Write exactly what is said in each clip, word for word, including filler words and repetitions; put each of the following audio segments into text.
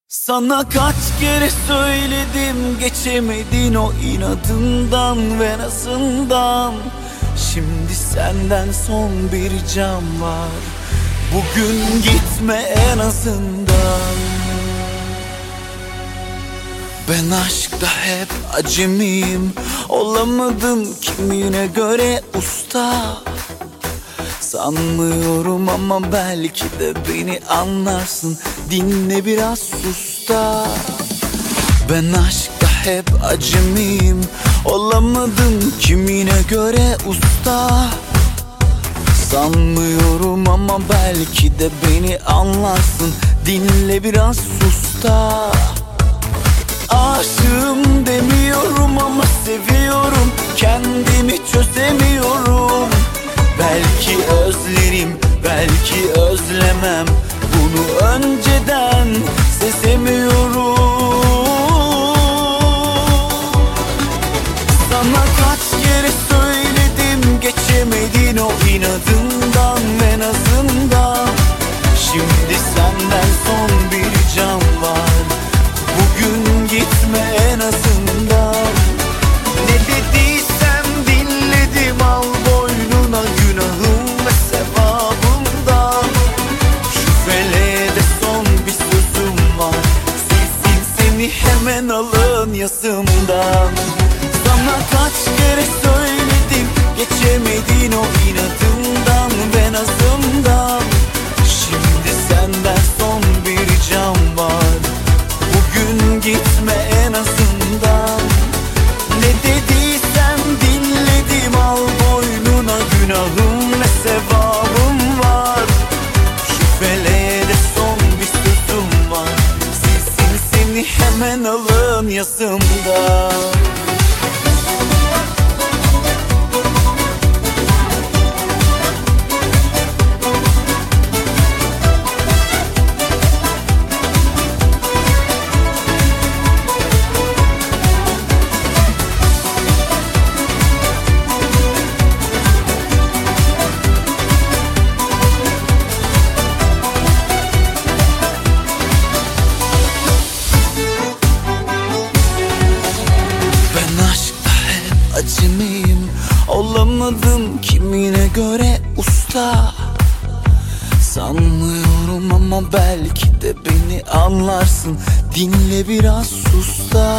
Sana kaç kere söyledim, geçemedin o inadından ve nazından. Şimdi senden son bir ricam var, bugün gitme en azından. Ben aşkta hep acemiyim, olamadım kimine göre usta. Sanmıyorum ama belki de beni anlarsın, dinle biraz sus da. Ben aşkta hep acemiyim, olamadım kimine göre usta. Sanmıyorum ama belki de beni anlarsın, dinle biraz sus da. Aşığım demiyorum ama seviyorum, kendimi çözemiyorum. Belki özlerim, belki özlemem, bunu önceden sezemiyorum. Sana kaç kere söyledim, geçemedin o inadından ve nazından. Şimdi senden son bir ricam var, bugün gitme en azından. Ne dediysem dinledim, al boynuna günahım ve sevabımdan. Şu feleğe de son bir sözüm var, silsin seni hemen alın yazımdan. Sana kaç kere söyledim, geçemedin o inadından ve nazımdan. Şimdi senden son bir ricam var, bugün gitme en azından. Ne dediysem dinledim, al boynuna günahım ve sevabım var. Şu feleğe de son bir sözüm var, silsin seni hemen alın yazımdan. Acemiyim, olamadım kimine göre usta. Sanmıyorum ama belki de beni anlarsın, dinle biraz sus da.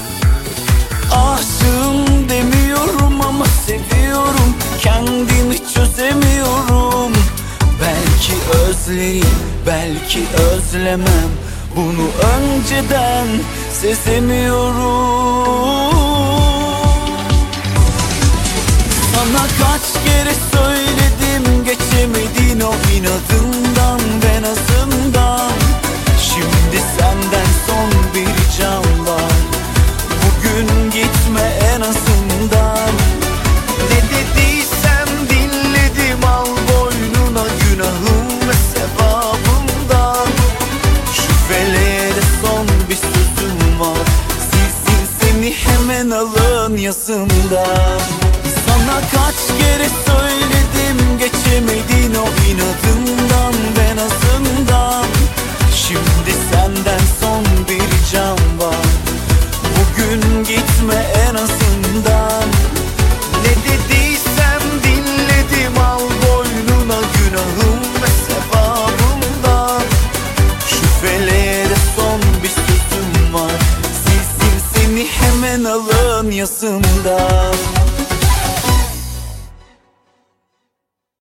Aşığım demiyorum ama seviyorum, kendimi çözemiyorum. Belki özlerim, belki özlemem, bunu önceden sezemiyorum. Sana kaç kere söyledim, geçemedin o inadından ve nazından. Şimdi senden son bir ricam var, bugün gitme en azından. Ne dediysem dinledim, al boynuna günahım ve sevabımdan. Şu feleğe de son bir sözüm var, silsin seni hemen alın yazımdan. Sana kaç kere söyledim, geçemedin o inadından ve nazından. Şimdi senden son bir ricam var, bugün gitme en azından. Ne dediysem dinledim, al boynuna günahım ve sevabımdan. Şu feleğe de son bir sözüm var, silsin seni hemen alın yazımdan.